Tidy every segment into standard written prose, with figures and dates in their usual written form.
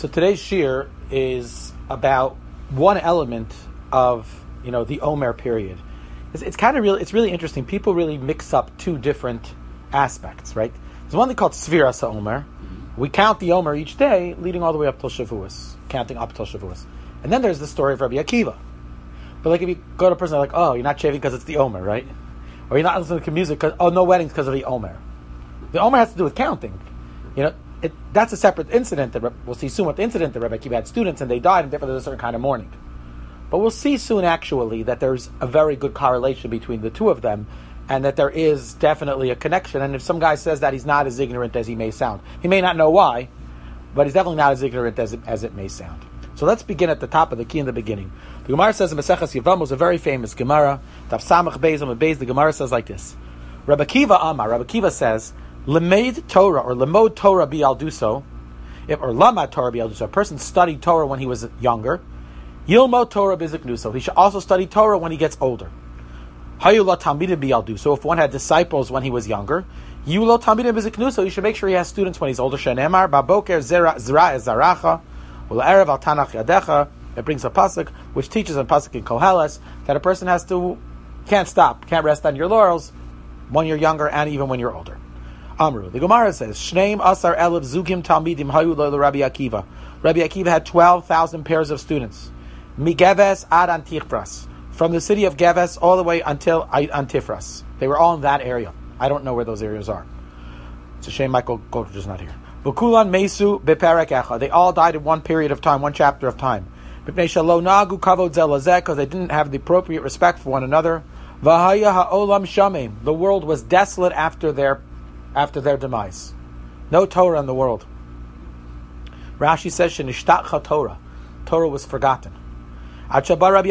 So today's shir is about one element of the Omer period. It's kind of really, it's really interesting. People really mix up two different aspects, right? There's one thing called Sfiras HaOmer. We count the Omer each day, leading all the way up till Shavuos, counting up till Shavuos. And then there's the story of Rabbi Akiva. But like if you go to a person like, oh, you're not shaving because it's the Omer, right? Or you're not listening to music because, oh, no weddings because of the Omer. The Omer has to do with counting. That's a separate incident that we'll see soon. What the incident that Rabbi Akiva had students and they died, and therefore there's a certain kind of mourning. But we'll see soon, actually, that there's a very good correlation between the two of them, and that there is definitely a connection. And if some guy says that, he's not as ignorant as he may sound. He may not know why, but he's definitely not as ignorant as it may sound. So let's begin at the top of the key in the beginning. The Gemara says in Maseches Yevamos, a very famous Gemara, Daf Samach Beis Amud Beis, the Gemara says like this: Rabbi Akiva Amar, Rabbi Akiva says, Lemed Torah, or Lemod Torah bi'alduso, or Lamad Torah bi'alduso, a person studied Torah when he was younger, Yilmod Torah biziknuso, he should also study Torah when he gets older. Hayula Talmidim bi'alduso, if one had disciples when he was younger, Yulo Talmidim biziknuso, you should make sure he has students when he's older. Shenemar, Baboker Zera Zaracha, Ula'erev al Tanach Yadecha, it brings a pasuk, which teaches in pasuk in Koheles, that a person can't stop, can't rest on your laurels when you're younger and even when you're older. Amru. The Gemara says, Shneim Asar Elif Zugim Talmidim Hayu Lo Rabbi Akiva. Rabbi Akiva had 12,000 pairs of students. Migeves ad Antifras. From the city of Geves all the way until Antifras. They were all in that area. I don't know where those areas are. It's a shame Michael Goldridge is not here. V'kulan Mesu Beperek Echa. They all died in one period of time, one chapter of time. Because they didn't have the appropriate respect for one another. V'haya ha'olam shamim. The world was desolate after their demise. No Torah in the world. Rashi says, Shenishtatcha Torah. Torah was forgotten. Until Rabbi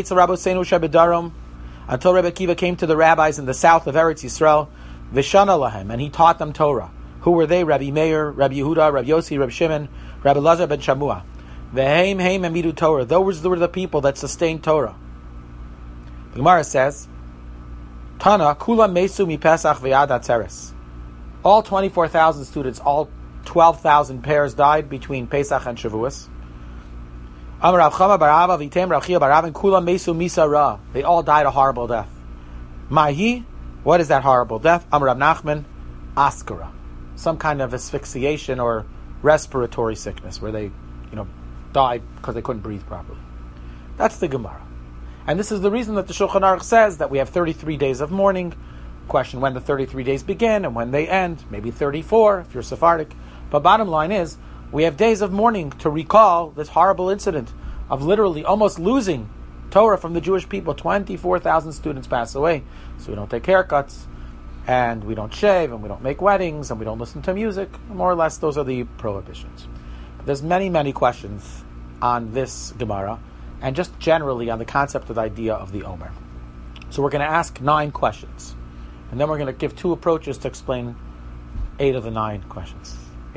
Akiva came to the rabbis in the south of Eretz Yisrael, Vishana lahem, and he taught them Torah. Who were they? Rabbi Meir, Rabbi Yehuda, Rabbi Yossi, Rabbi Shimon, Rabbi Lazar ben Shamua. Veheim heim amidu Torah. Those were the people that sustained Torah. The Gemara says, Tana kula mesu mi Pesach ve'ad atzeres. All 24,000 students, all 12,000 pairs died between Pesach and Shavuos. Amar Rav Chama bar Ava v'Item Rav Chia bar Avin kula mesu misara. They all died a horrible death. Mahi, what is that horrible death? Amar Rav Nachman, askara, some kind of asphyxiation or respiratory sickness where they, died because they couldn't breathe properly. That's the Gemara, and this is the reason that the Shulchan Aruch says that we have 33 days of mourning. Question when the 33 days begin and when they end, maybe 34 if you're Sephardic. But bottom line is, we have days of mourning to recall this horrible incident of literally almost losing Torah from the Jewish people. 24,000 students pass away. So we don't take haircuts, and we don't shave, and we don't make weddings, and we don't listen to music. More or less, those are the prohibitions. But there's many, many questions on this Gemara, and just generally on the concept of the idea of the Omer. So we're going to ask 9 questions. And then we're going to give 2 approaches to explain 8 of the 9 questions.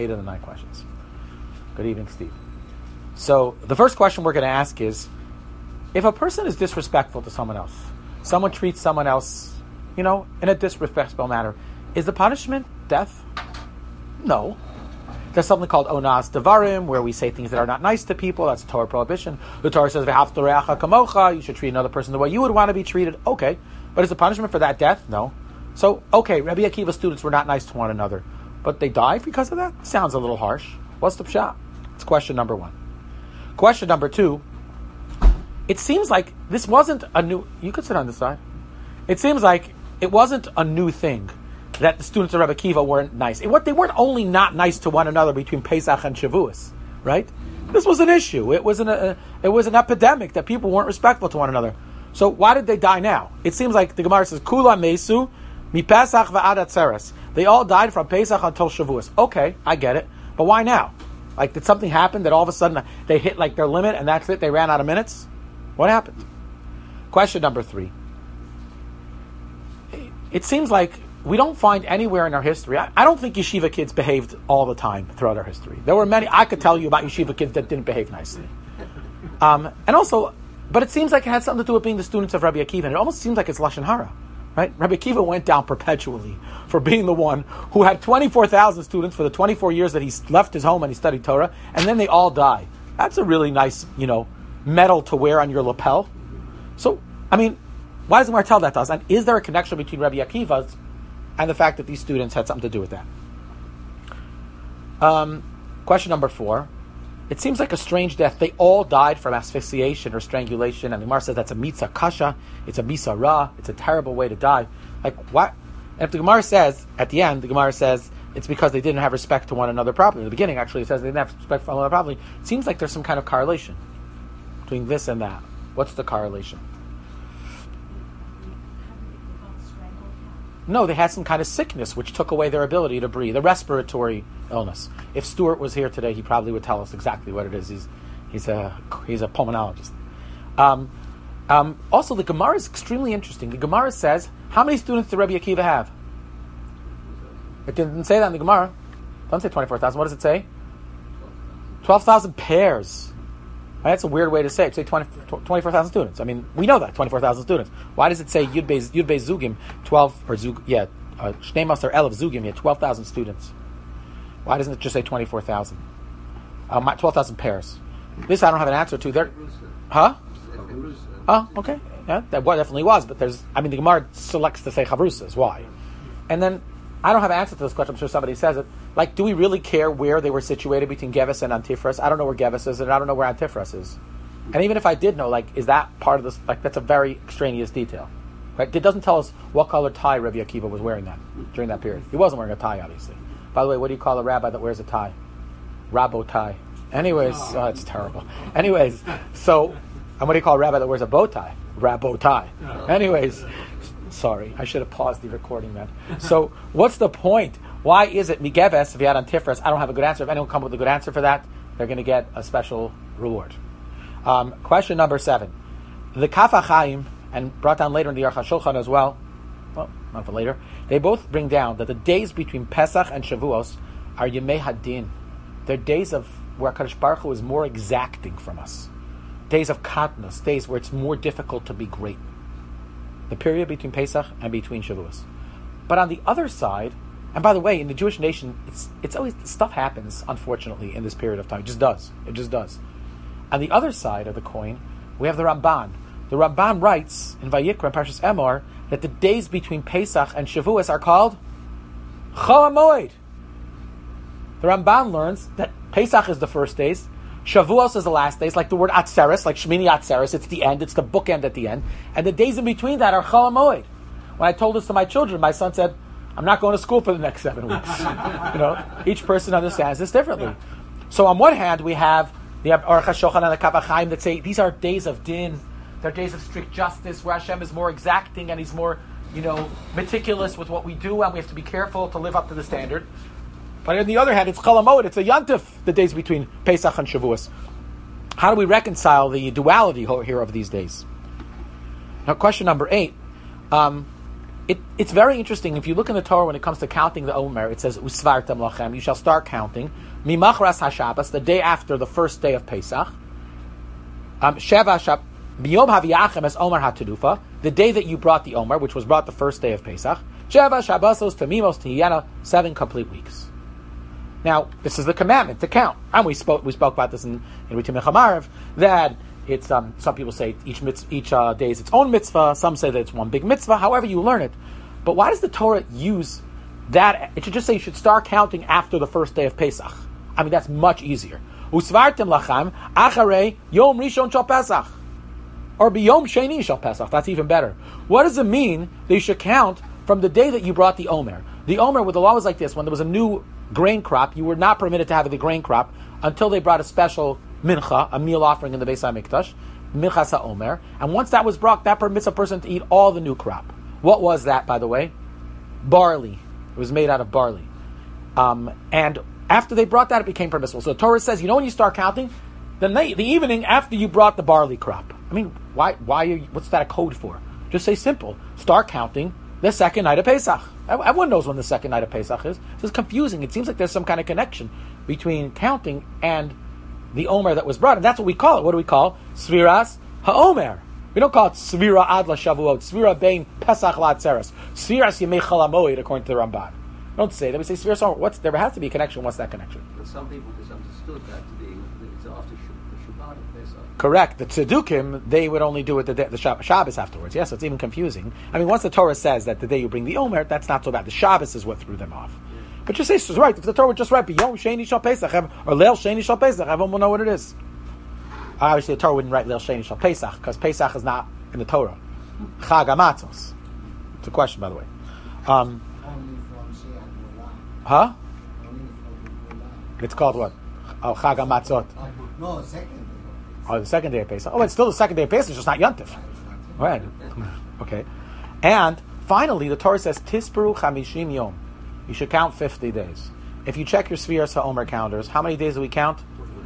Good evening, Steve. So the first question we're going to ask is, if a person is disrespectful to someone else, someone treats someone else, in a disrespectful manner, is the punishment death? No. There's something called onas devarim, where we say things that are not nice to people. That's a Torah prohibition. The Torah says, "V'hafta re'acha kamocha," you should treat another person the way you would want to be treated. Okay. But is the punishment for that death? No. So, okay, Rabbi Akiva's students were not nice to one another, but they died because of that? Sounds a little harsh. What's the pshat? It's question number 1. Question number 2, it seems like this wasn't a new... You could sit on this side. It seems like it wasn't a new thing that the students of Rabbi Akiva weren't nice. They weren't only not nice to one another between Pesach and Shavuos, right? This was an issue. It was an epidemic that people weren't respectful to one another. So why did they die now? It seems like the Gemara says, Kula Mesu, Mi Pesach va'ad atzeres. They all died from Pesach until Shavuos. Okay, I get it. But why now? Like, did something happen that all of a sudden they hit like their limit and that's it? They ran out of minutes? What happened? Question number 3. It seems like we don't find anywhere in our history. I don't think yeshiva kids behaved all the time throughout our history. There were many. I could tell you about yeshiva kids that didn't behave nicely. And also, but it seems like it had something to do with being the students of Rabbi Akiva. And it almost seems like it's Lashon Hara. Right? Rabbi Akiva went down perpetually for being the one who had 24,000 students for the 24 years that he left his home and he studied Torah, and then they all die. That's a really nice, medal to wear on your lapel. So, why does the Gemara tell that to us? And is there a connection between Rabbi Akiva's and the fact that these students had something to do with that? Question number 4. It seems like a strange death. They all died from asphyxiation or strangulation, and the Gemara says that's a mitzvah kasha, it's a mitzvah ra, it's a terrible way to die. Like, what? And if the Gemara says, at the end, the Gemara says it's because they didn't have respect to one another properly. In the beginning, actually, it says they didn't have respect for one another properly. It seems like there's some kind of correlation between this and that. What's the correlation? No, they had some kind of sickness which took away their ability to breathe, a respiratory illness. If Stuart was here today, he probably would tell us exactly what it is. He's a pulmonologist. Also, the Gemara is extremely interesting. The Gemara says, how many students did Rabbi Akiva have? It didn't say that in the Gemara. It doesn't say 24,000. What does it say? 12,000 pairs. Right, that's a weird way to say it. Say 24,000 students. We know that, 24,000 students. Why does it say Yud Beis Zugim, 12, or Shnei Maser Elav Zugim, 12,000 students? Why doesn't it just say 24,000? 12,000 pairs. This I don't have an answer to. There, huh? Oh, okay. Yeah, that definitely was, but the Gemara selects to say Chavrusas. Why? And then, I don't have an answer to this question. I'm sure somebody says it. Like, do we really care where they were situated between Gevis and Antifras? I don't know where Gevis is, and I don't know where Antifras is. And even if I did know, is that part of this? That's a very extraneous detail, right? It doesn't tell us what color tie Rabbi Akiva was wearing during that period. He wasn't wearing a tie, obviously. By the way, what do you call a rabbi that wears a tie? Rabo tie. Anyways, it's terrible. Anyways, and what do you call a rabbi that wears a bow tie? Rabo tie. Anyways. Sorry, I should have paused the recording then. So, what's the point? Why is it Migeves if you had Antifras? I don't have a good answer. If anyone comes with a good answer for that, they're going to get a special reward. Question number 7. The Kaf HaChaim, and brought down later in the Aruch HaShulchan as well, not for later, they both bring down that the days between Pesach and Shavuos are Yemei Hadin. They're days of where HaKadosh Baruch Hu is more exacting from us. Days of katnus, days where it's more difficult to be great. The period between Pesach and between Shavuos. But on the other side, and by the way, in the Jewish nation, it's always, stuff happens, unfortunately, in this period of time. It just does. On the other side of the coin, we have the Ramban. The Ramban writes in Vayikra, Parshas Emor, that the days between Pesach and Shavuos are called Chol HaMoed. The Ramban learns that Pesach is the first days, Shavuos is the last days, like the word Atzeres, like Shmini Atzeres, it's the end, it's the bookend at the end. And the days in between that are Chol HaMoed. When I told this to my children, my son said, I'm not going to school for the next 7 weeks. Each person understands this differently. So on one hand, we have the Aruch HaShulchan and the Kaf HaChaim that say these are days of din, they're days of strict justice, where Hashem is more exacting and He's more, meticulous with what we do, and we have to be careful to live up to the standard. But on the other hand, it's Chol HaMoed, it's a Yantif, the days between Pesach and Shavuos. How do we reconcile the duality here of these days? Now, question number 8. It's very interesting. If you look in the Torah when it comes to counting the Omer, it says, Usvartem lachem, you shall start counting. Mimachras HaShabbos, the day after the first day of Pesach. Sheva Biyom Haviyachem es Omer HaTedufa, the day that you brought the Omer, which was brought the first day of Pesach. Sheva Shabbosos Tamimos Tihiyana, 7 complete weeks. Now, this is the commandment to count, and we spoke about this in Ritim Mechamarev, that it's some people say each day is its own mitzvah. Some say that it's one big mitzvah. However you learn it, but why does the Torah use that? It should just say you should start counting after the first day of Pesach. That's much easier. Usvartem lacham acharei yom rishon shel Pesach, or biyom sheni shel Pesach. That's even better. What does it mean that you should count from the day that you brought the Omer? The Omer, with the law was like this: when there was a new grain crop, you were not permitted to have the grain crop until they brought a special mincha, a meal offering in the Beis HaMikdash, minchas HaOmer, and once that was brought, that permits a person to eat all the new crop. What was that, by the way? Barley. It was made out of barley. And after they brought that, it became permissible. So the Torah says, when you start counting, the evening after you brought the barley crop. Why what's that a code for? Just say simple. Start counting the second night of Pesach. Everyone knows when the second night of Pesach is. This is confusing. It seems like there's some kind of connection between counting and the Omer that was brought. And that's what we call it. What do we call? Sviras HaOmer. We don't call it Svira Adla Shavuot, Svira Bein Pesach Latzeres, Sviras Yemei Chol HaMoed, according to the Ramban. We don't say that. We say Svira Summer. There has to be a connection. What's that connection? But some people misunderstood that to be that it's after Shabbat and Pesach. Correct. The Tzedukim, they would only do it the Shabbos afterwards. Yes, so it's even confusing. I mean, once the Torah says that the day you bring the Omer, that's not so bad. The Shabbos is what threw them off. Yeah. But you say, so right, if the Torah would just write, Yom Sheni Shal Pesach, or Leil Sheni Shal Pesach, everyone will know what it is. Obviously, the Torah wouldn't write Leil Sheni Shal Pesach, because Pesach is not in the Torah. Chag HaMatzos. It's a question, by the way. Huh? It's called what? Oh, Chag HaMatzot. No, second. Oh, the second day of Pesach. Oh, it's still the second day of Pesach, it's just not Yontif. Right. Okay. And finally, the Torah says, Tisperu Chamishim Yom. You should count 50 days. If you check your Sfiras HaOmer calendars, how many days do we count?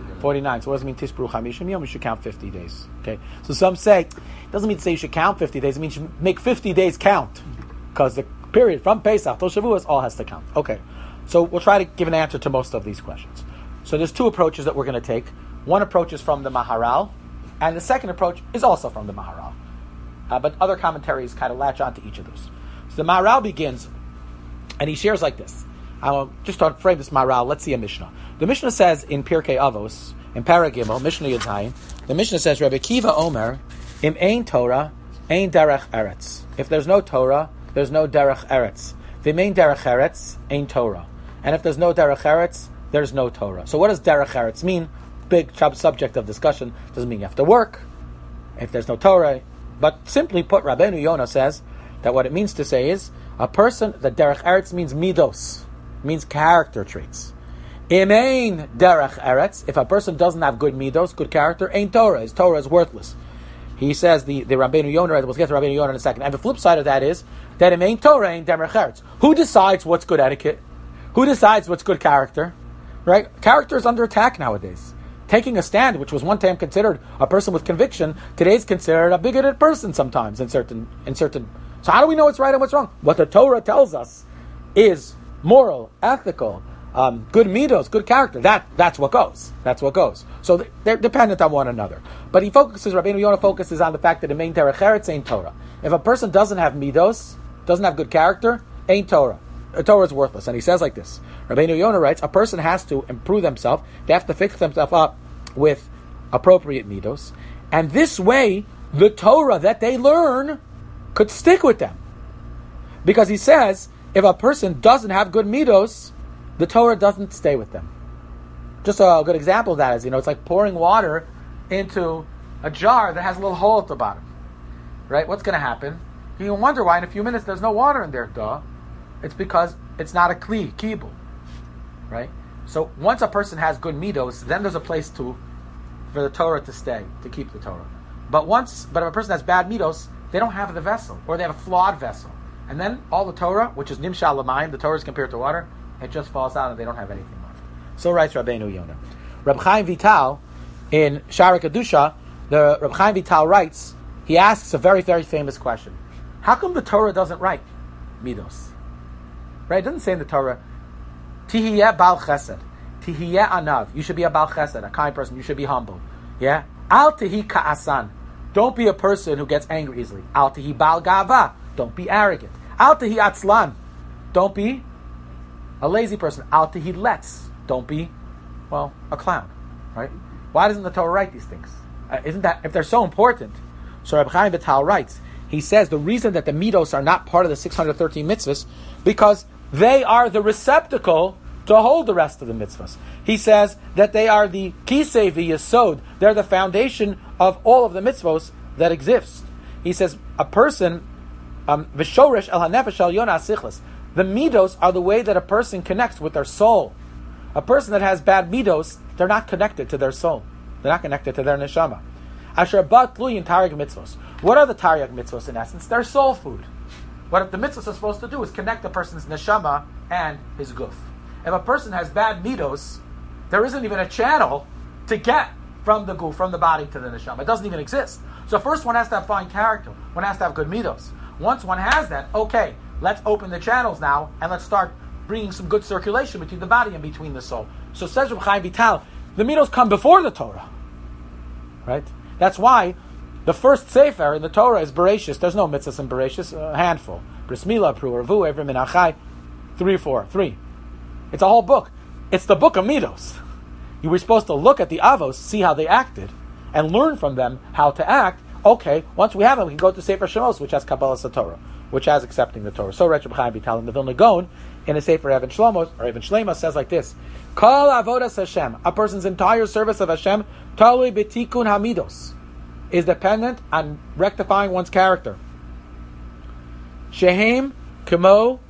49. So what does it mean, Tisperu Chamishim Yom? You should count 50 days. Okay. So some say, it doesn't mean to say you should count 50 days, it means you should make 50 days count. Because the period from Pesach till Shavuos all has to count. Okay. So we'll try to give an answer to most of these questions. So there's two approaches that we're going to take. One approach is from the Maharal, and the second approach is also from the Maharal. But other commentaries kind of latch on to each of those. So the Maharal begins, and he shares like this. Just to frame this Maharal, let's see a Mishnah. The Mishnah says in Pirkei Avos, in Paragimel, Mishnah Yudzayin, the Mishnah says, Rebbe Kiva Omer, Im ein Torah, ein derech eretz. If there's no Torah, there's no derech eretz. V'im ein derech eretz, ein Torah. And if there's no derech eretz, there's no Torah. So what does derech eretz mean? Big subject of discussion. Doesn't mean you have to work if there's no Torah. But simply put, Rabbeinu Yonah says that what it means to say is a person, that derech eretz means midos, means character traits. Im ein derech eretz, if a person doesn't have good midos, good character, ain't Torah. His Torah is worthless. He says the Rabbeinu Yonah, we'll get to Rabbeinu Yonah in a second. And the flip side of that is that im ein Torah, ain't derech eretz. Who decides what's good etiquette? Who decides what's good character? Right? Character is under attack nowadays. Taking a stand, which was one time considered a person with conviction, today is considered a bigoted person sometimes in certain. So how do we know what's right and what's wrong? What the Torah tells us is moral, ethical, good midos, good character. That's what goes. That's what goes. So they're dependent on one another. But Rabbeinu Yonah focuses on the fact that the main derech eretz ain't Torah. If a person doesn't have midos, doesn't have good character, ain't Torah. Torah is worthless. And he says like this. Rabbeinu Yonah writes, a person has to improve themselves. They have to fix themselves up with appropriate midos. And this way, the Torah that they learn could stick with them. Because he says, if a person doesn't have good midos, the Torah doesn't stay with them. Just a good example of that is, it's like pouring water into a jar that has a little hole at the bottom. Right? What's going to happen? You can wonder why in a few minutes there's no water in there, duh. It's because it's not a kibul, right? So once a person has good midos, then there's a place for the Torah to stay, to keep the Torah. But if a person has bad midos, they don't have the vessel, or they have a flawed vessel. And then all the Torah, which is nimshal l'mayim, the Torah is compared to water, it just falls out and they don't have anything left. So writes Rabbeinu Yonah. Reb Chaim Vital, in Shara Kedusha, the Reb Chaim Vital writes, he asks a very, very famous question. How come the Torah doesn't write midos? Right? It doesn't say in the Torah, Tihiyeh Bal Chesed, Tihiyeh Anav. You should be a Bal Chesed, a kind person. You should be humble. Yeah? Al Tihi Ka'asan. Don't be a person who gets angry easily. Al Tihi Bal Gava. Don't be arrogant. Al Tihi Atzlan. Don't be a lazy person. Al Tihi Letz. Don't be, a clown. Right? Why doesn't the Torah write these things? Isn't that, if they're so important? So Reb Chaim Vital writes, he says the reason that the midos are not part of the 613 mitzvahs, because they are the receptacle to hold the rest of the mitzvahs. He says that they are the kisei v'yesod. They're the foundation of all of the mitzvahs that exist. He says a person, v'shoresh el hanefesh el yonah sichlas. The midos are the way that a person connects with their soul. A person that has bad midos, they're not connected to their soul. They're not connected to their neshama. Asher bat tluyin taryag mitzvos. What are the taryag mitzvos in essence? They're soul food. What the mitzvahs are supposed to do is connect a person's neshama and his guf. If a person has bad midos, there isn't even a channel to get from the guf, from the body to the neshama. It doesn't even exist. So first one has to have fine character. One has to have good midos. Once one has that, okay, let's open the channels now and let's start bringing some good circulation between the body and between the soul. So says Reb Chaim Vital, the midos come before the Torah. Right? That's why The first sefer in the Torah is Bereshis. There's no mitzvahs in Bereshis, a handful. Bris Milah, Pru, Revu, Evrim, and Achai. 3 or 4. 3. It's a whole book. It's the book of Midos. You were supposed to look at the Avos, see how they acted, and learn from them how to act. Okay, once we have them, we can go to Sefer Shemos, which has Kabbalah Torah, which has accepting the Torah. So Reb Chaim Vital in the Vilna Gaon, in a Sefer Even Shlomo, or Even Shlema, says like this: Kol avodas Hashem, a person's entire service of Hashem, talui b'tikun hamidos, is dependent on rectifying one's character. Shehem kemo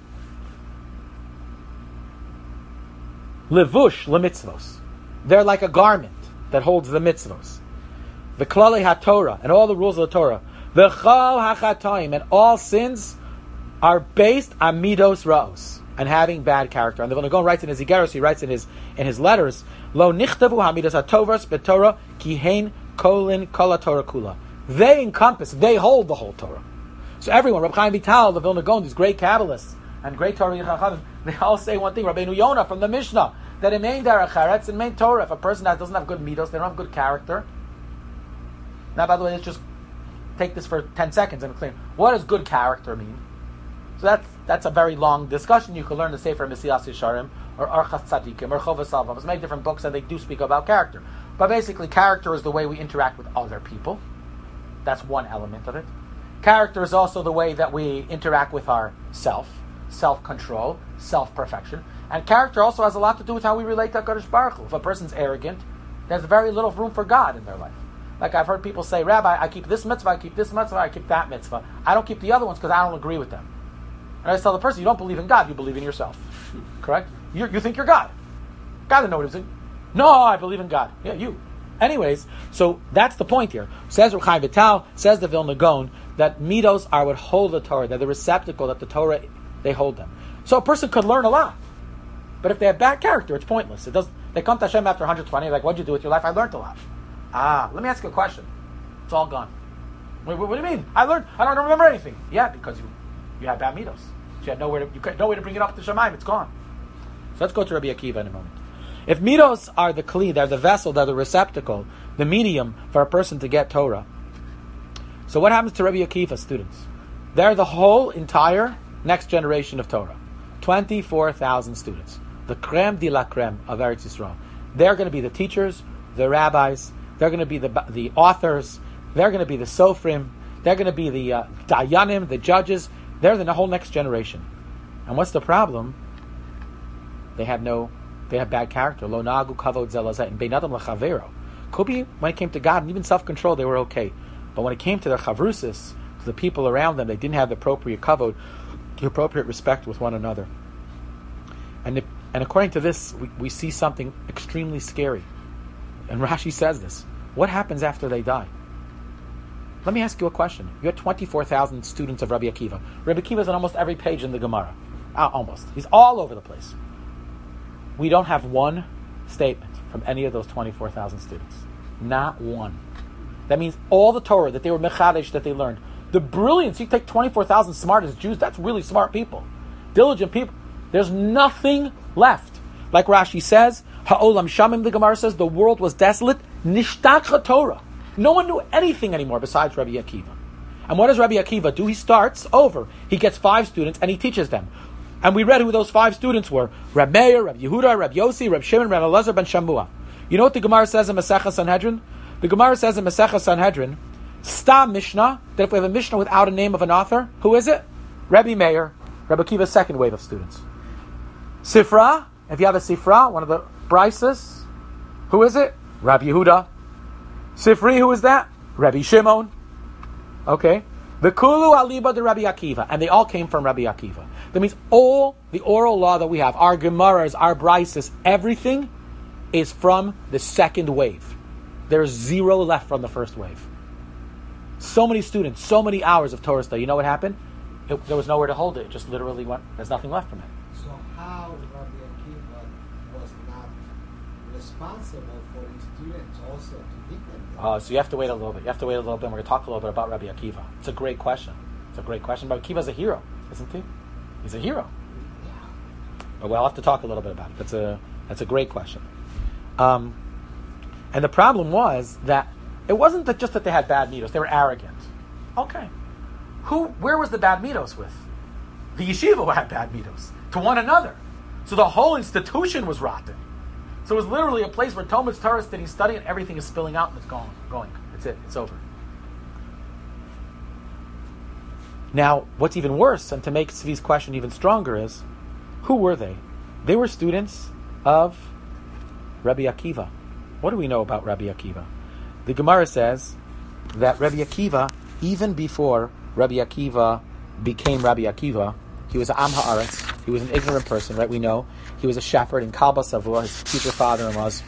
levush lemitzvos. They're like a garment that holds the mitzvos. The klali haTorah and all the rules of the Torah. The chol hachataim and all sins are based on midos raos and having bad character. And the Vilna Gaon writes in his Igeros, he writes in his letters, Lo nichtavu hamidas hatovas beTorah kihein kolin kol haTorah kula. They encompass, they hold the whole Torah. So everyone, Reb Chaim Vital, the Vilna Gaon, these great Kabbalists and great Torah Chachamim, they all say one thing. Rabbeinu Yonah from the Mishnah, that in main derech eretz, in main Torah, if a person doesn't have good midos, they don't have good character. Now, by the way, let's just take this for 10 seconds and explain. What does good character mean? So that's a very long discussion. You can learn the Sefer Mesilas Yesharim or Archas Tzadikim or Chovas Salvam. There's many different books and they do speak about character. But basically, character is the way we interact with other people. That's one element of it. Character is also the way that we interact with our self-control, self-perfection. And character also has a lot to do with how we relate to HaKadosh Baruch Hu. If a person's arrogant, there's very little room for God in their life. Like I've heard people say, Rabbi, I keep this mitzvah, I keep this mitzvah, I keep that mitzvah. I don't keep the other ones because I don't agree with them. And I just tell the person, you don't believe in God, you believe in yourself. Correct? You think you're God. God didn't know what he was saying. No, I believe in God. Yeah, you. Anyways, so that's the point here. Says Reb Chaim Vital, says the Vilna Gaon, that midos are what hold the Torah. They're the receptacle that the Torah, they hold them. So a person could learn a lot. But if they have bad character, it's pointless. They come to Hashem after 120, like, what'd you do with your life? I learned a lot. Let me ask you a question. It's all gone. What do you mean? I don't remember anything. Yeah, because you had bad midos. So you had no way to bring it up to Shemaim. It's gone. So let's go to Rabbi Akiva in a moment. If midos are the kli, they're the vessel, they're the receptacle, the medium for a person to get Torah. So what happens to Rabbi Akiva students? They're the whole entire next generation of Torah. 24,000 students. The creme de la creme of Eretz Yisrael. They're going to be the teachers, the rabbis, they're going to be the authors, they're going to be the sofrim, they're going to be the dayanim, the judges. They're the whole next generation. And what's the problem? They have bad character. Lo nagu kavod zelazet and beinadam lechavero. Could be when it came to God and even self-control, they were okay. But when it came to their chavrusis, to the people around them, they didn't have the appropriate kavod, the appropriate respect with one another. And according to this, we see something extremely scary. And Rashi says this. What happens after they die? Let me ask you a question. You had 24,000 students of Rabbi Akiva. Rabbi Akiva is on almost every page in the Gemara. Almost. He's all over the place. We don't have one statement from any of those 24,000 students. Not one. That means all the Torah that they were mechadesh, that they learned. The brilliance, you take 24,000 smartest Jews, that's really smart people. Diligent people. There's nothing left. Like Rashi says, Ha'olam Shamim, the Gemara says, the world was desolate. Nishtach Torah. No one knew anything anymore besides Rabbi Akiva. And what does Rabbi Akiva do? He starts over. He gets 5 students and he teaches them. And we read who those 5 students were. Reb Meir, Reb Yehuda, Reb Yossi, Reb Shimon, Reb Elazar ben Shamua. You know what the Gemara says in Masechah Sanhedrin? The Gemara says in Masechah Sanhedrin, Stam Mishnah, that if we have a Mishnah without a name of an author, who is it? Rabbi Meir, Rabbi Akiva's second wave of students. Sifra, if you have a Sifra, one of the Brises, who is it? Rabbi Yehuda. Sifri, who is that? Rabbi Shimon. Okay. The Kulu Aliba de Rabbi Akiva. And they all came from Rabbi Akiva. That means all the oral law that we have, our Gemaras, our Brises, everything is from the second wave. There's 0 left from the first wave. So many students, so many hours of Torah study. You know what happened? There was nowhere to hold it. It just literally went, there's nothing left from it. So how Rabbi Akiva was not responsible for his students also to give them? So you have to wait a little bit. And we're going to talk a little bit about Rabbi Akiva. It's a great question. Rabbi Akiva's a hero, isn't he? He's a hero. Yeah. But we'll have to talk a little bit about it. That's a great question. And the problem was that It wasn't just that they had bad midos; they were arrogant. Okay, where was the bad midos with? The yeshiva had bad midos to one another, so the whole institution was rotten. So it was literally a place where Talmud's Torah that he's studying, and everything is spilling out and it's going. That's it. It's over. Now, what's even worse, and to make Tzvi's question even stronger, is who were they? They were students of Rabbi Akiva. What do we know about Rabbi Akiva? The Gemara says that Rabbi Akiva, even before Rabbi Akiva became Rabbi Akiva, he was an Am Ha'aretz. He was an ignorant person, right? We know he was a shepherd in Kalba Savua, his future father-in-law's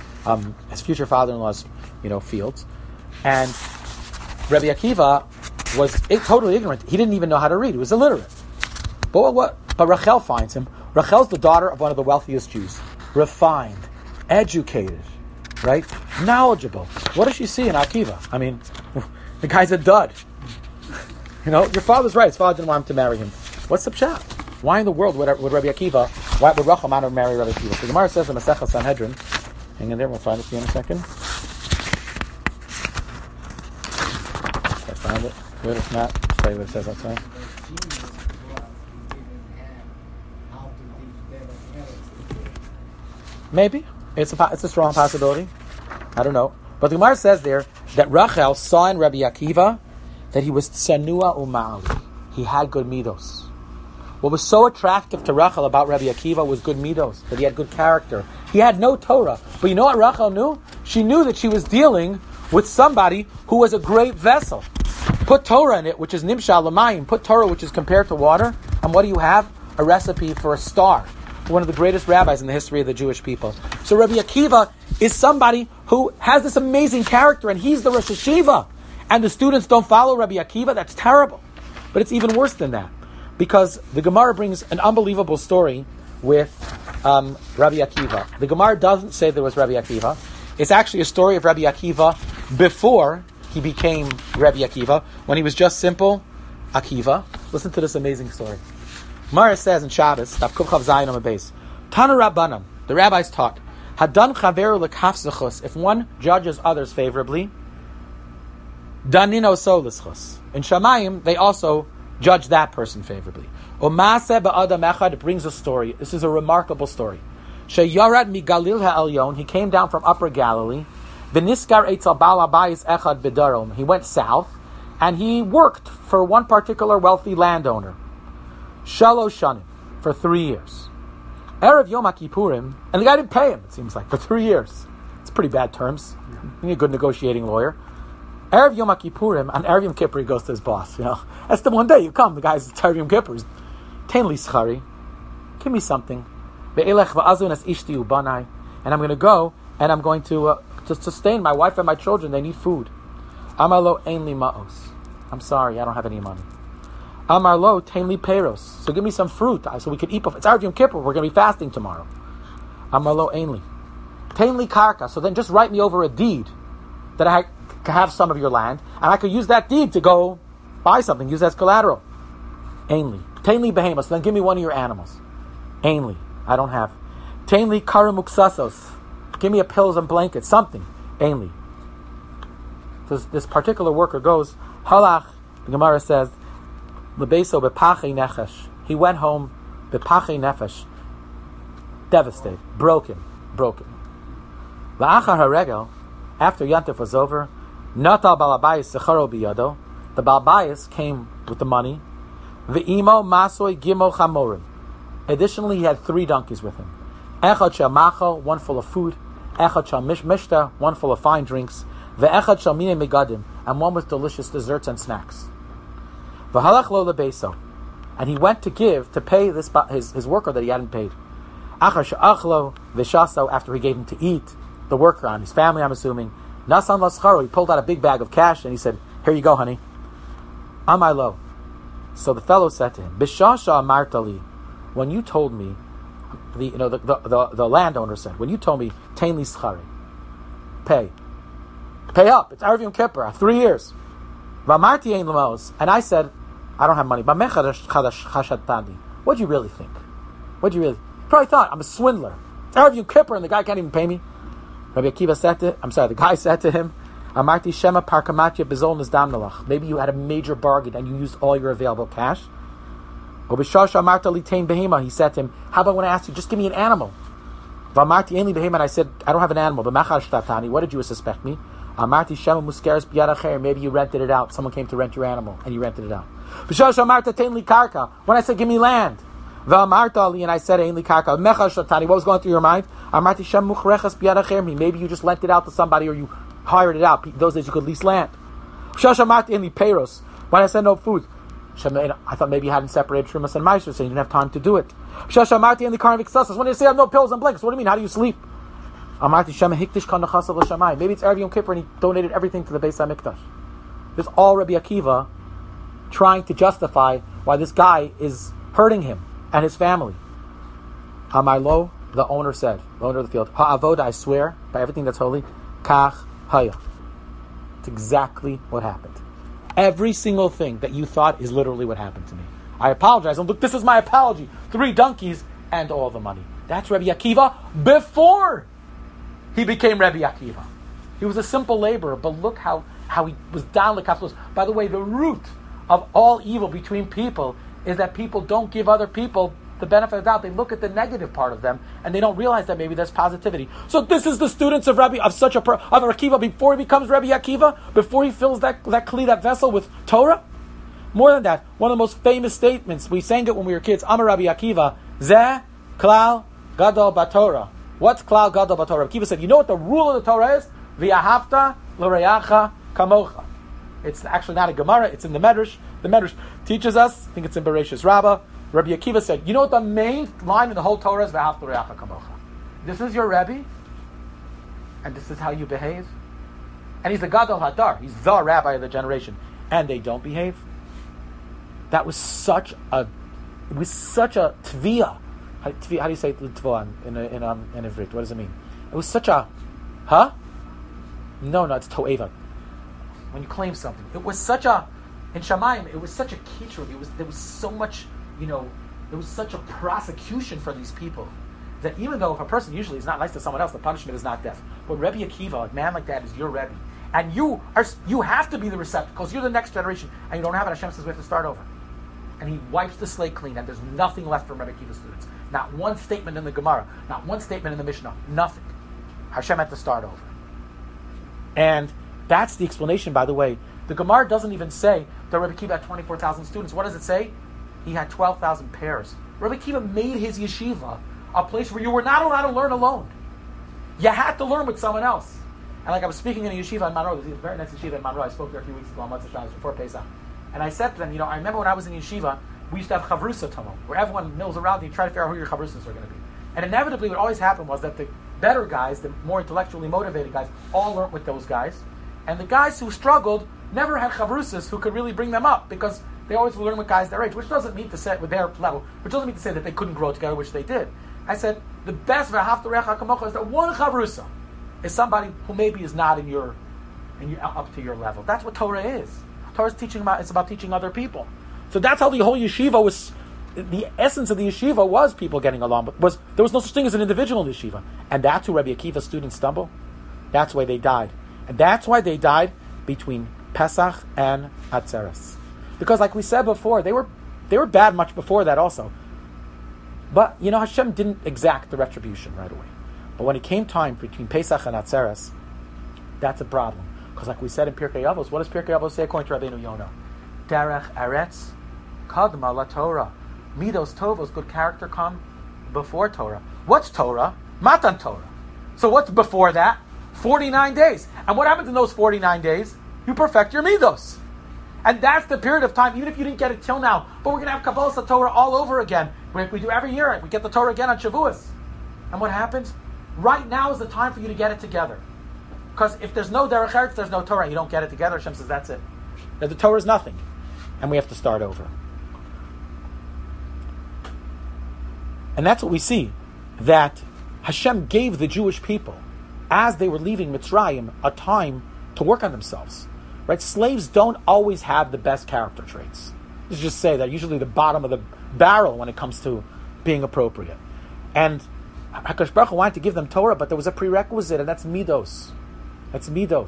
fields, and Rabbi Akiva was totally ignorant. He didn't even know how to read. He was illiterate. But Rachel finds him. Rachel's the daughter of one of the wealthiest Jews, refined, educated, right? Knowledgeable. What does she see in Akiva? I mean, the guy's a dud. Your father's right. His father didn't want him to marry him. What's the pshat? Why in the world would Rabbi Akiva, why would Rachel want to marry Rabbi Akiva? So the Gemara says in Masechah Sanhedrin, hang in there, we'll find it for you in a second. I found it. Good, if not, tell you what it says outside. Maybe. It's a strong possibility. I don't know. But the Gemara says there that Rachel saw in Rabbi Akiva that he was tsanua u'ma'ali. He had good midos. What was so attractive to Rachel about Rabbi Akiva was good midos, that he had good character. He had no Torah. But you know what Rachel knew? She knew that she was dealing with somebody who was a great vessel. Put Torah in it, which is nimshal l'mayim. Put Torah, which is compared to water. And what do you have? A recipe for a star. One of the greatest rabbis in the history of the Jewish people. So Rabbi Akiva is somebody who has this amazing character, and he's the Rosh Hashiva. And the students don't follow Rabbi Akiva. That's terrible. But it's even worse than that. Because the Gemara brings an unbelievable story with Rabbi Akiva. The Gemara doesn't say there was Rabbi Akiva. It's actually a story of Rabbi Akiva before he became Rabbi Akiva, when he was just simple Akiva. Listen to this amazing story. Gemara says in Shabbos, Daf Kuf Chav Zayin on the base, Tana Rabbanan, the rabbis taught, Hadan chaveru lekafzechus, if one judges others favorably, danino so lischus. In Shamayim, they also judge that person favorably. Umase ba'adam echad brings a story. This is a remarkable story. Sheyarad mi Galil ha'elyon, he came down from Upper Galilee. V'niskar eitzel bal habayis echad b'darom. He went south, and he worked for one particular wealthy landowner. Shalosh shanim, for 3 years. Erev Yom HaKippurim, and the guy didn't pay him, it seems like, for 3 years. It's pretty bad terms. You need a good negotiating lawyer. Erev Yom HaKippurim, on Erev Yom Kippur, he goes to his boss. That's the one day you come. The guy's Erev Yom Kippur. Tein li schari. Give me something. Ve'elech va'azun es ishti ubanai. And I'm going to go, and I'm going to sustain my wife and my children. They need food. Amar lo ein li ma'os. I'm sorry, I don't have any money. Amar lo tein li peros. So give me some fruit, so we can eat. It's Erev Yom Kippur. We're going to be fasting tomorrow. Amar lo ein li. Tein li karka. So then just write me over a deed that I can have some of your land, and I could use that deed to go buy something, use that as collateral. Ainli. Tainli behemoths, then give me one of your animals. Ainli. I don't have. Tainli karamuksasos. Give me a pillows and blankets, something. Ainli. So this particular worker goes, halach, the Gemara says, lebeso bepachei nefesh. He went home, bepachei nefesh, devastated, broken. La'achar haregel, after Yantif was over, Natal Balabayis Secharo Biyado, the Balabayis came with the money. Ve'imo Masoi Gimo Chamorim. Additionally, he had 3 donkeys with him. Echad Shel Machal, one full of food. Echad Shel Mishta, one full of fine drinks. Ve'echad Shel Mine Megadim, and one with delicious desserts and snacks. V'halach lo lebeso, and he went to pay this his worker that he hadn't paid. Achar she'achlo v'shaso, after he gave him to eat, the worker on his family, I'm assuming. Nasan lascharo, he pulled out a big bag of cash and he said, "Here you go, honey." Amai lo. So the fellow said to him, "Bishasha amartali," when you told me, the landowner said, when you told me, "Tein li schari," pay up. It's Erev Yom Kippur, 3 years. V'amarti ein lamos, and I said, I don't have money. What'd you really think? Probably thought I'm a swindler. It's Erev Yom Kippur and the guy can't even pay me. The guy said to him, Amarti Shema Parkamatya Bezol Nizdamnalach. Maybe you had a major bargain and you used all your available cash. Obishasha Amarta Litain Behema. He said to him, how about when I asked you, just give me an animal? Vamarti Ainli Behema, and I said, I don't have an animal. But Machar Shtatani, what did you suspect me? Amarti Shema Muskeres Biyadacher. Maybe you rented it out. Someone came to rent your animal and you rented it out. Bishasha Amarta Tainli Karka. When I said, give me land. Vamarta Ali, and I said, Ainli Karka. Mechar Shtatani, what was going through your mind? Amarti Shema Muchrechas Biyadacher. Maybe you just lent it out to somebody or you hired it out. Those days you could lease land. Bishasha Amarti Ainli Peiros. When I said no food. I thought maybe you hadn't separated Trumas and Meiser, so you didn't have time to do it. Amarti and the Karnavik Sassas. When you say I have no pills and blankets, what do you mean? How do you sleep? Amarti Shema Hiktish Kanachasal Shamai. Maybe it's Erev Yom Kippur and he donated everything to the Beis HaMikdash. This is all Rabbi Akiva trying to justify why this guy is hurting him and his family. Amarlo, the owner said, the owner of the field, Ha'avoda, I swear by everything that's holy, Kach Haya. It's exactly what happened. Every single thing that you thought is literally what happened to me. I apologize. And look, this is my apology. 3 donkeys and all the money. That's Rabbi Akiva before he became Rabbi Akiva. He was a simple laborer, but look how he was down the kapsulos. By the way, the root of all evil between people is that people don't give other people the benefit of the doubt. They look at the negative part of them and they don't realize that maybe there's positivity. So this is the students of Rabbi Akiva before he becomes Rabbi Akiva, before he fills that kli, that vessel with Torah. More than that, one of the most famous statements, we sang it when we were kids, Amar Rabbi Akiva, Zeh Klal Gadol Batorah. What's Klal Gadol Batorah? Rabbi Akiva said, you know what the rule of the Torah is? V'ahavta l'reyacha kamocha. It's actually not a Gemara, it's in the Medrash. The Medrash teaches us, I think it's in Bereshis Rabbah. Rabbi Akiva said, you know what the main line in the whole Torah is? V'ahavta l'reyacha kamocha. This is your Rebbe, and this is how you behave. And he's the Gadol Hadar, he's the rabbi of the generation. And they don't behave. That was such a tviyah. How do you say tviyah in Ivrit? What does it mean? It was such a, No, it's to'eva. When you claim something, it was such a, in Shamayim, it was such a kitru. There was so much, there was such a prosecution for these people that even though if a person usually is not nice to someone else, the punishment is not death. But Rebbe Akiva, a man like that, is your Rebbe, and you have to be the receptacle because you're the next generation, and you don't have it. Hashem says we have to start over. And he wipes the slate clean, and there's nothing left for Rebbe Akiva students. Not one statement in the Gemara, not one statement in the Mishnah, nothing. Hashem had to start over. And that's the explanation, by the way. The Gemara doesn't even say that Rebbe Akiva had 24,000 students. What does it say? He had 12,000 pairs. Rebbe Akiva made his yeshiva a place where you were not allowed to learn alone. You had to learn with someone else. And like I was speaking in a yeshiva in Monroe, there's a very nice yeshiva in Monroe. I spoke there a few weeks ago on Motzei Shabbos before Pesach. And I said to them, I remember when I was in yeshiva, we used to have chavrusa tamol, where everyone mills around and you try to figure out who your chavrusas are going to be. And inevitably what always happened was that the better guys, the more intellectually motivated guys, all learned with those guys. And the guys who struggled never had chavrusas who could really bring them up because they always learn with guys their age, which doesn't mean to say, with their level, which doesn't mean to say that they couldn't grow together, which they did. I said, the best v'ahavta l'reacha kamocha is that one chavrusa is somebody who maybe is not in your up to your level. That's what Torah is. Torah is teaching about, it's about teaching other people. So that's how the whole yeshiva was, the essence of the yeshiva was people getting along, but there was no such thing as an individual in the yeshiva. And that's who Rabbi Akiva's students stumble. That's why they died. And that's why they died between Pesach and Atzeres. Because like we said before, they were bad much before that also. But, Hashem didn't exact the retribution right away. But when it came time between Pesach and Atzeres, that's a problem. Because like we said in Pirkei Avos, what does Pirkei Avos say according to Rabbeinu Yonah? Derech Eretz Kadma La Torah. Midos Tovos, good character, come before Torah. What's Torah? Matan Torah. So what's before that? 49 days. And what happens in those 49 days? You perfect your Midos. And that's the period of time, even if you didn't get it till now. But we're going to have Kabbalas Torah all over again. We do every year. We get the Torah again on Shavuos. And what happens? Right now is the time for you to get it together. Because if there's no Derech Eretz, there's no Torah, and you don't get it together, Hashem says that's it. That the Torah is nothing. And we have to start over. And that's what we see. That Hashem gave the Jewish people, as they were leaving Mitzrayim, a time to work on themselves. Right? Slaves don't always have the best character traits. Let's just say that usually the bottom of the barrel when it comes to being appropriate. And HaKadosh Baruch Hu wanted to give them Torah, but there was a prerequisite, and that's Midos. That's Midos.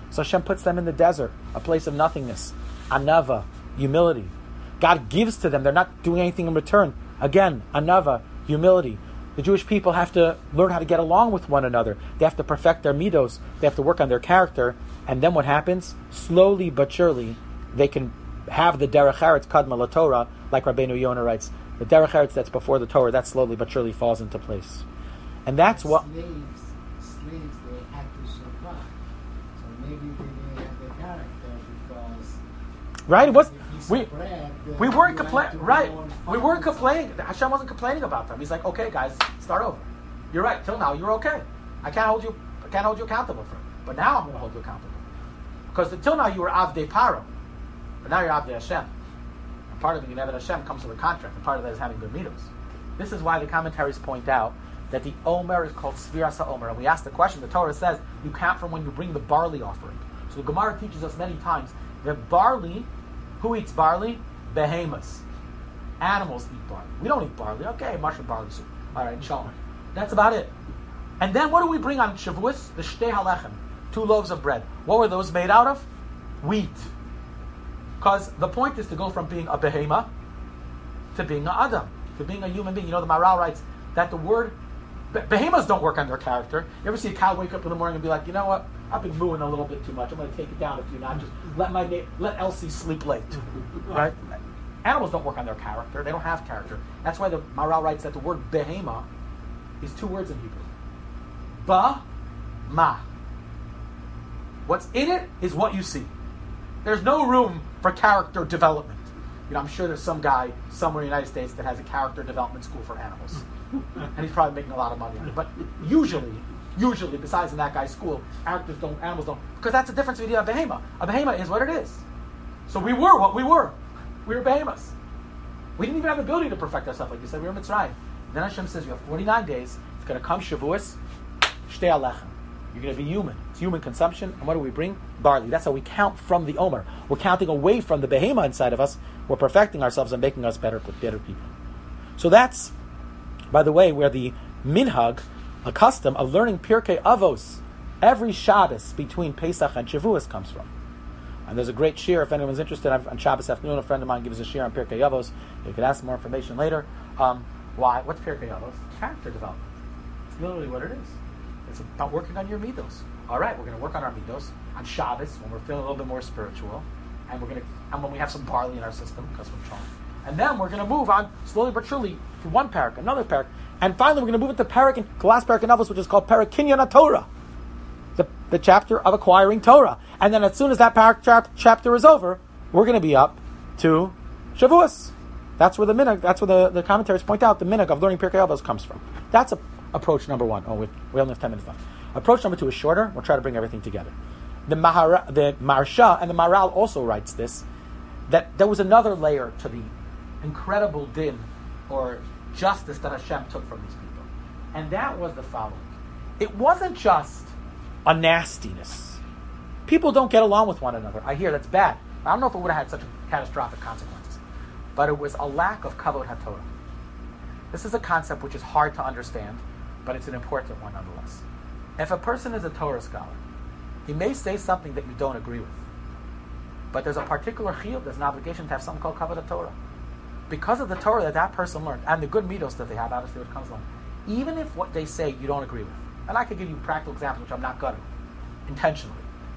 So Hashem puts them in the desert, a place of nothingness. Anava, humility. God gives to them. They're not doing anything in return. Again, anava, humility. The Jewish people have to learn how to get along with one another. They have to perfect their midos. They have to work on their character. And then what happens? Slowly but surely, they can have the derech eretz kadma laTorah, like Rabbeinu Yonah writes. The derech eretz that's before the Torah, that slowly but surely falls into place. And that's what... Slaves, they had to survive. So maybe they didn't have the character because... Right? It was... We weren't complaining. Right? We weren't complaining. Hashem wasn't complaining about them. He's like, okay, guys, start over. You're right. Till now, you're okay. I can't hold you accountable for it. But now I'm going to hold you accountable because until now you were avdei paro, but now you're avdei Hashem. And part of being avdei Hashem comes with a contract, and part of that is having good midos. This is why the commentaries point out that the Omer is called Sfiras HaOmer. And we ask the question. The Torah says you count from when you bring the barley offering. So the Gemara teaches us many times that barley. Who eats barley? Behemoths. Animals eat barley. We don't eat barley. Okay, mushroom barley soup. All right, shalom. That's about it. And then what do we bring on Shavuos? The shtei halechem, 2 loaves of bread. What were those made out of? Wheat. Because the point is to go from being a behemoth to being an adam, to being a human being. You know, the Maharal writes that the word behemoths don't work on their character. You ever see a cow wake up in the morning and be like, you know what? I've been mooing a little bit too much. I'm going to take it down a few notches. Let Elsie sleep late. Right? Animals don't work on their character. They don't have character. That's why the Maharal writes that the word behema is 2 words in Hebrew. Ba, ma. What's in it is what you see. There's no room for character development. You know, I'm sure there's some guy somewhere in the United States that has a character development school for animals. And he's probably making a lot of money on it. But usually, besides in that guy's school, animals don't. Because that's the difference between a behemoth. A behemoth is what it is. So we were what we were. We were behemoths. We didn't even have the ability to perfect ourselves, like you said. We were Mitzrayim. Then Hashem says, you have 49 days. It's going to come Shavuos. Shtei halechem. You're going to be human. It's human consumption. And what do we bring? Barley. That's how we count from the Omer. We're counting away from the behemoth inside of us. We're perfecting ourselves and making us better people. So that's, by the way, where the minhag, a custom of learning Pirkei Avos every Shabbos between Pesach and Shavuos comes from. And there's a great shir, if anyone's interested, on Shabbos afternoon, a friend of mine gives a shir on Pirkei Avos. You can ask more information later. Why? What's Pirkei Avos? Character development. It's literally what it is. It's about working on your midos. All right, we're going to work on our midos on Shabbos when we're feeling a little bit more spiritual, and when we have some barley in our system because we're trying. And then we're going to move on slowly but surely to one parak, another parak, and finally we're going to move into the last parak in Avos, which is called Parak Kinyan Torah, the chapter of acquiring Torah. And then as soon as that chapter is over, we're going to be up to Shavuos. That's where the commentaries point out the minhag of learning Pirkei Avos comes from. That's approach number 1. We only have 10 minutes left. Approach number 2 is shorter. We'll try to bring everything together. The Maharsha and the Maharal also writes this, that there was another layer to the incredible din or justice that Hashem took from these people. And that was the following. It wasn't just a nastiness. People don't get along with one another. I hear that's bad. I don't know if it would have had such catastrophic consequences. But it was a lack of kavod haTorah. This is a concept which is hard to understand, but it's an important one nonetheless. If a person is a Torah scholar, he may say something that you don't agree with. But there's a particular chiyuv, there's an obligation to have something called kavod haTorah. Because of the Torah that person learned, and the good midos that they have, obviously what comes along, even if what they say you don't agree with. And I could give you practical examples, which I'm not going to, intentionally.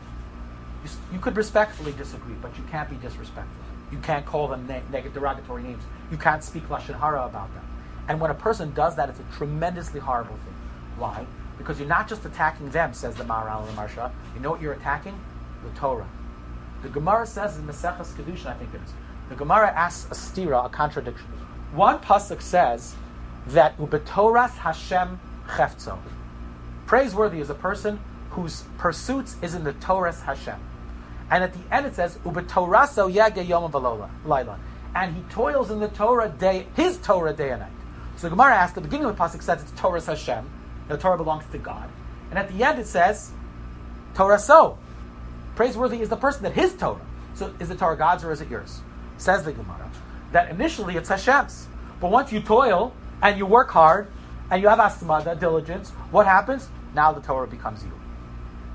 You could respectfully disagree, but you can't be disrespectful. You can't call them negative, derogatory names. You can't speak lashon hara about them. And when a person does that, it's a tremendously horrible thing. Why? Because you're not just attacking them, says the Maharal and the Maharsha. You know what you're attacking? The Torah. The Gemara says in Maseches Kedushin, I think it is, the Gemara asks a stira, a contradiction. One pasuk says that ubetoras Hashem cheftzo. Praiseworthy is a person whose pursuits is in the Torah's Hashem. And at the end it says, ubetoraso yage yom v'layla. And he toils in the Torah his Torah day and night. So the Gemara asks, the beginning of the pasuk says it's Torah's Hashem. The Torah belongs to God. And at the end it says, Toraso. Praiseworthy is the person that his Torah. So is the Torah God's or is it yours? Says the Gemara, that initially it's Hashem's. But once you toil and you work hard and you have asmada, diligence, what happens? Now the Torah becomes you.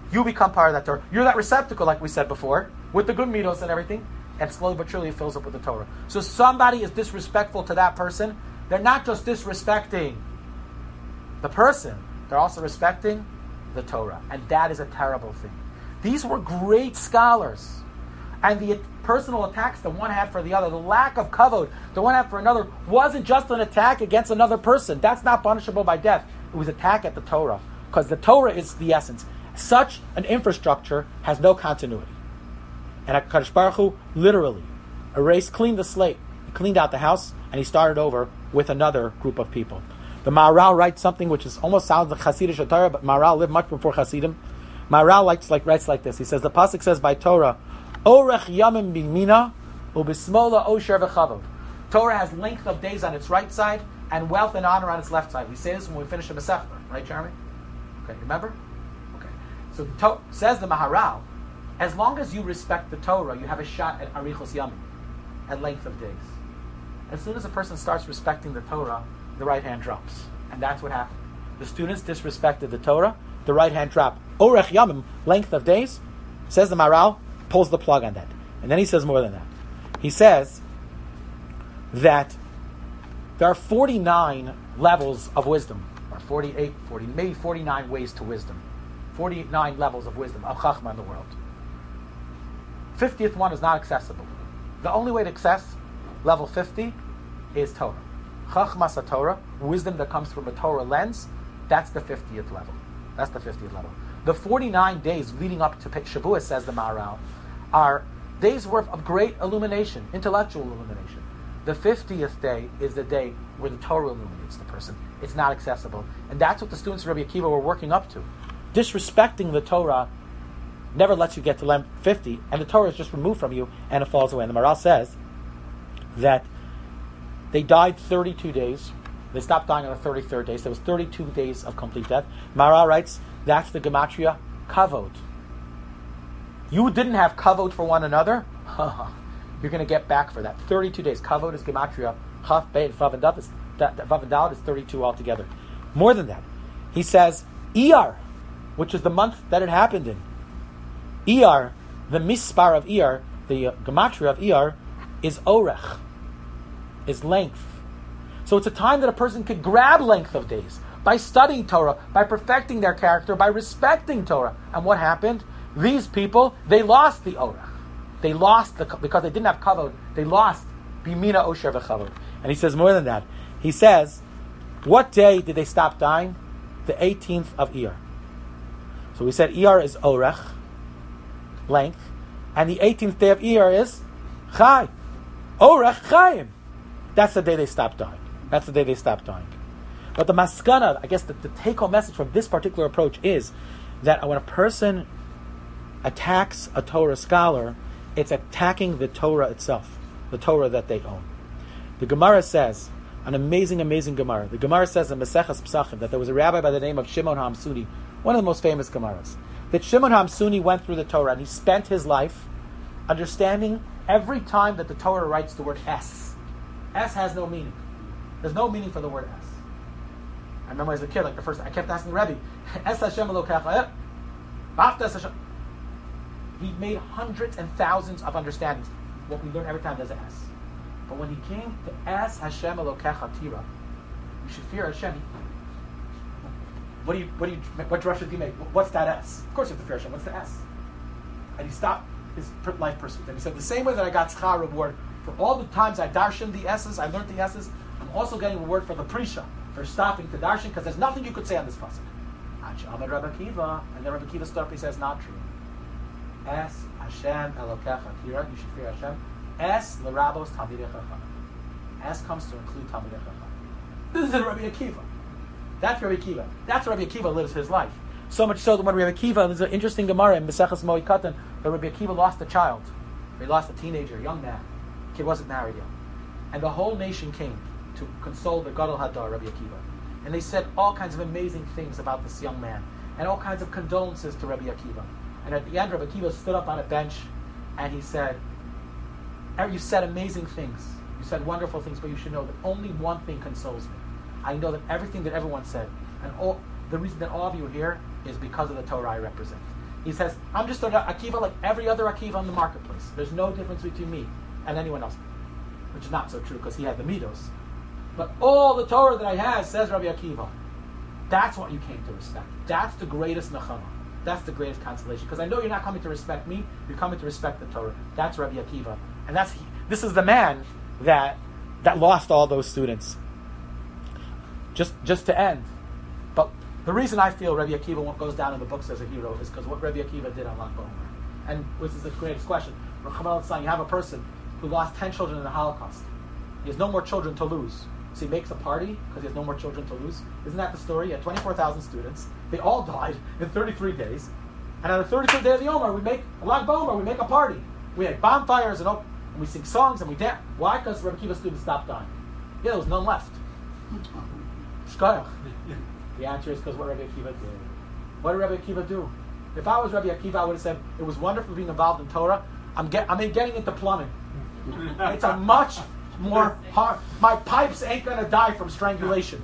you become part of that Torah. You're that receptacle, like we said before, with the good midos and everything, and slowly but surely it fills up with the Torah. So somebody is disrespectful to that person, they're not just disrespecting the person, they're also respecting the Torah. And that is a terrible thing. These were great scholars. And the personal attacks the one had for the other, the lack of kavod the one had for another, wasn't just an attack against another person. That's not punishable by death. It was an attack at the Torah. Because the Torah is the essence. Such an infrastructure has no continuity. And HaKadosh Baruch Hu literally cleaned the slate, he cleaned out the house, and he started over with another group of people. The Maharal writes something which is almost sounds like Hasidic Torah, but Maharal lived much before Hasidim. Maharal writes like this. He says, the pasuk says by Torah, Orech Yamim Bimina Ubismola Osher V'Chavod. Torah has length of days on its right side and wealth and honor on its left side. We say this when we finish the Masechta, right, Jeremy? Okay, remember? Okay. So says the Maharal, as long as you respect the Torah, you have a shot at Arichos Yamim, at length of days. As soon as a person starts respecting the Torah, the right hand drops. And that's what happened. The students disrespected the Torah, the right hand dropped. Orech Yamim, length of days, says the Maharal, pulls the plug on that. And then he says more than that. He says that there are 49 levels of wisdom, or 48, 40, maybe 49 ways to wisdom. 49 levels of wisdom, of Chachma in the world. 50th one is not accessible. The only way to access level 50 is Torah. Chachmas Torah, wisdom that comes from a Torah lens, that's the 50th level. That's the 50th level. The 49 days leading up to Shavuos, says the Maharal, are days worth of great illumination, intellectual illumination. The 50th day is the day where the Torah illuminates the person. It's not accessible. And that's what the students of Rabbi Akiva were working up to. Disrespecting the Torah never lets you get to level 50, and the Torah is just removed from you, and it falls away. And the Maharal says that they died 32 days. They stopped dying on the 33rd day, so there was 32 days of complete death. Maharal writes, that's the gematria kavod. You didn't have kavod for one another, you're going to get back for that. 32 days. Kavod is gematria. Chaf, Beit, Vav, and Dalet is 32 altogether. More than that, he says, Iyar, which is the month that it happened in. Iyar, the mispar of Iyar, the gematria of Iyar, is orech, is length. So it's a time that a person could grab length of days by studying Torah, by perfecting their character, by respecting Torah. And what happened? These people, they lost the orech. They lost because they didn't have kavod. They lost bimina osher v'chavod. And he says more than that. He says, what day did they stop dying? The 18th of Iyar. So we said Iyar is orech, length, and the 18th day of Iyar is chai, orech chayim. That's the day they stopped dying. That's the day they stopped dying. But the maskana, I guess the take-home message from this particular approach is that when a person attacks a Torah scholar, it's attacking the Torah itself, the Torah that they own. The Gemara says, an amazing, amazing Gemara. The Gemara says in Maseches Pesachim that there was a rabbi by the name of Shimon HaMsuni, one of the most famous Gemaras. That Shimon HaMsuni went through the Torah and he spent his life understanding every time that the Torah writes the word S. S has no meaning. There's no meaning for the word S. I remember as a kid, like the first, I kept asking the Rebbe, Es Hashem Elokecha, After Hashem. He made hundreds and thousands of understandings. What we learn every time there's an S. But when he came to Es Hashem Elokecha Tira, you should fear Hashem. What drush did he make? What's that S? Of course you have to fear Hashem. What's the S? And he stopped his life pursuit. And he said, the same way that I got schar reward for all the times I darshan the S's, I learned the S's, I'm also getting reward for the prisha, for stopping to darshan, because there's nothing you could say on this pasuk. And then Rabbi Akiva stood up, he says, not true. Es Hashem Elokecha Tira, you should fear Hashem. Es L'Rabos Talmidei Chacham. Es comes to include Talmidei Chacham. This is in Rabbi Akiva. That's Rabbi Akiva. That's Rabbi Akiva lives his life. So much so that when Rabbi Akiva, there's an interesting Gemara in Maseches Moed Katan, that Rabbi Akiva lost a child. He lost a teenager, a young man. The kid wasn't married yet. And the whole nation came to console the Gadol Hadar, Rabbi Akiva. And they said all kinds of amazing things about this young man, and all kinds of condolences to Rabbi Akiva. And at the end, Rabbi Akiva stood up on a bench, and he said, you said amazing things. You said wonderful things, but you should know that only one thing consoles me. I know that everything that everyone said, and all the reason that all of you are here is because of the Torah I represent. He says, I'm just an Akiva like every other Akiva in the marketplace. There's no difference between me and anyone else. Which is not so true because he had the Midos. But all the Torah that I have, says Rabbi Akiva, that's what you came to respect. That's the greatest Nechama. That's the greatest consolation. Because I know you're not coming to respect me, you're coming to respect the Torah. That's Rabbi Akiva. And this is the man that lost all those students. Just to end. But the reason I feel Rabbi Akiva goes down in the books as a hero is because what Rabbi Akiva did on Lag BaOmer. And this is the greatest question. You have a person who lost 10 children in the Holocaust. He has no more children to lose. So he makes a party because he has no more children to lose. Isn't that the story? He had 24,000 students. They all died in 33 days. And on the 33rd day of the Omer, we make a party. We had bonfires and we sing songs and we dance. Why? Because Rabbi Akiva's students stopped dying. Yeah, there was none left. Shkoyach. The answer is because what Rabbi Akiva did. What did Rabbi Akiva do? If I was Rabbi Akiva, I would have said, it was wonderful being involved in Torah. I'm getting into plumbing. It's a much more hard. My pipes ain't going to die from strangulation.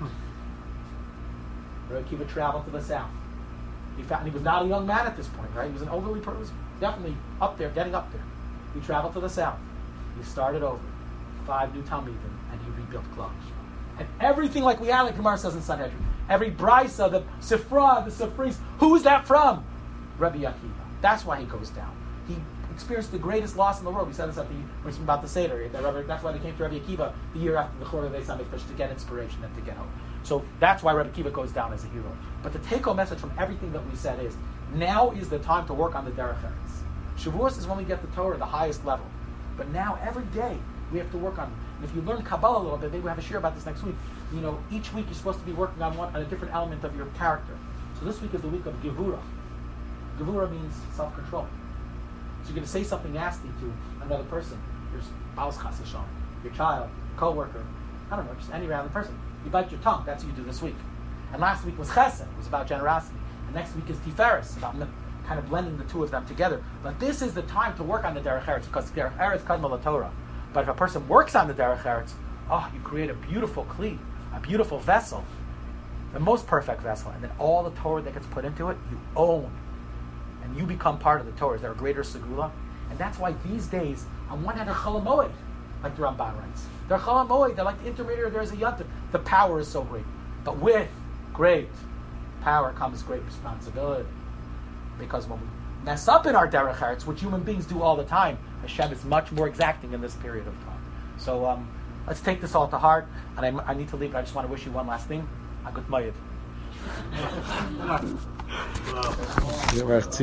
Rabbi Akiva traveled to the south. He was not a young man at this point, right? He was an elderly person. He was definitely up there, getting up there. He traveled to the south. He started over. 5 new Talmidim, and he rebuilt Klal Yisrael. And everything like we had, like Gemara says in Sanhedrin, every brisa, the Sifra, the Sifris, who is that from? Rabbi Akiva. That's why he goes down. He experienced the greatest loss in the world. We said this when we were about the Seder. That's why they came to Rabbi Akiva the year after the Chorah of Beis to get inspiration and to get hope. So that's why Rabbi Akiva goes down as a hero. But the take-home message from everything that we said is, now is the time to work on the Derech Eretz. Shavuos is when we get the Torah at the highest level. But now, every day, we have to work on it. And if you learn Kabbalah a little bit, maybe we'll have a share about this next week. Each week you're supposed to be working on a different element of your character. So this week is the week of Gevura. Gevura means self-control. So you're going to say something nasty to another person, your spouse, chas v'shalom, your child, co-worker, I don't know, just any random person. You bite your tongue. That's what you do this week. And last week was Chesed. It was about generosity. And next week is Tiferes, about kind of blending the two of them together. But this is the time to work on the Derech Eretz, because Derech Eretz kadma LaTorah. But if a person works on the Derech Eretz, you create a beautiful kli, a beautiful vessel, the most perfect vessel. And then all the Torah that gets put into it, you own. And you become part of the Torah. Is there a greater segula? And that's why these days, on one hand, are Chol HaMoed, like the Ramban writes. They're Chol HaMoed, they're like the intermediary, there's a Yontif. The power is so great. But with great power comes great responsibility. Because when we mess up in our Derech Eretz, which human beings do all the time, Hashem is much more exacting in this period of time. So let's take this all to heart. And I need to leave, but I just want to wish you one last thing. A good Mayid.